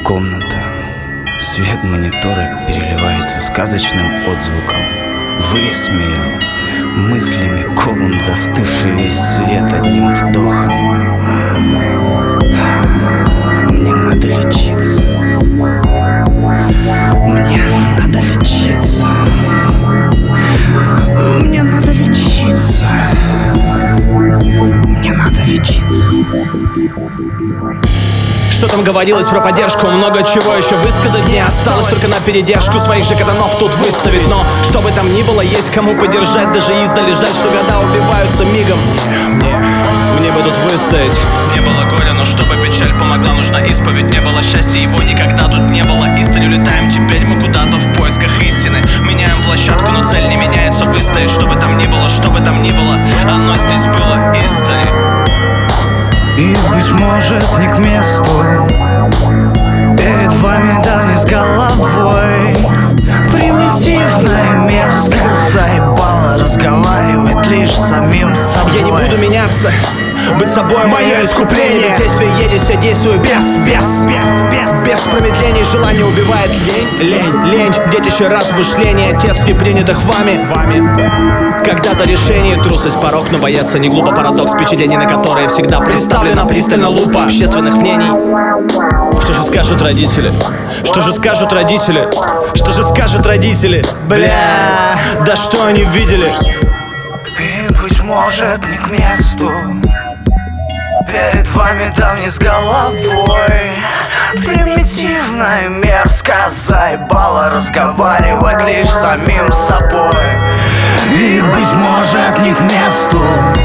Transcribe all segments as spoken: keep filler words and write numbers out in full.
Комната. Свет монитора переливается сказочным отзвуком. Высмеял мыслями колун, застывший весь свет одним вдохом. Мне надо лечиться. Мне надо лечиться. Мне надо лечиться. Мне надо лечиться. Что там говорилось про поддержку? Много чего еще высказать не осталось. Только на передержку своих же катанов тут выставить. Но что бы там ни было, есть кому поддержать. Даже издали жаль, что года убиваются мигом. Мне, мне бы тут выстоять. Не было горя, но чтобы печаль помогла, нужна исповедь. Не было счастья, его никогда тут не было. Историю летаем, теперь мы куда-то в поисках истины. Меняем площадку, но цель не меняется. Выстоять, что бы там ни было, что бы там ни было, оно здесь было история. И, быть может, не к месту перед вами давний с головой. Примитивно и мерзко заебало разговаривать лишь с самим собой. Я не буду меняться, быть собой мое искупление. Без действия едешь, я действую без, без, без, без Без промедлений, желание убивает лень, лень, лень детище размышления, отец не принятых вами, вами. Когда-то решение, трусость, порог, но бояться не глупо. Парадокс, впечатлений, на которые всегда представлена пристально лупа общественных мнений. Что же скажут родители? Что же скажут родители? Что же скажут родители? Бля, да что они видели? И, быть может, не к месту перед вами давний с головой. Примитивно и мерзко заебало разговаривать лишь с самим собой. И, быть может, не к месту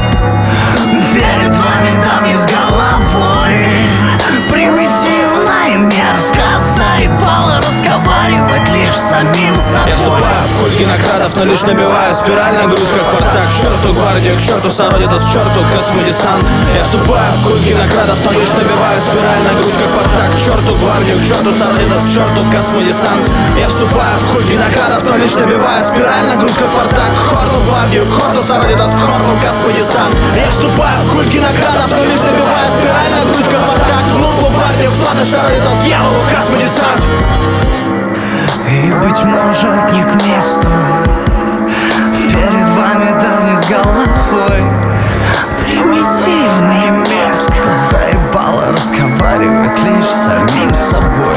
перед вами давний с головой. Примитивно и мерзко заебало разговаривать лишь с самим собой. Я вступаю в культ кинокрадов, но лишь набиваю спираль на грудь, как Спартак. К черту гвардию, к черту сородитас, к черту космодесант. Я вступаю в культ кинокрадов, но лишь набиваю спираль на грудь, как Спартак. К черту гвардию, к черту сородитас, к черту космодесант. Я вступаю в культ кинокрадов, но лишь набиваю спираль на грудь, как Спартак. К хорду гвардию, к хорду сородитас, к хорду космодесант. Я вступаю в культ кинокрадов, но лишь набиваю спираль на грудь, как Спартак. К нуклу гвардию, к сладу сородитас, дьяволу космодесант. И, быть может, не к месту перед вами давний с головой. Примитивно и мерзко заебало разговаривать лишь с самим собой.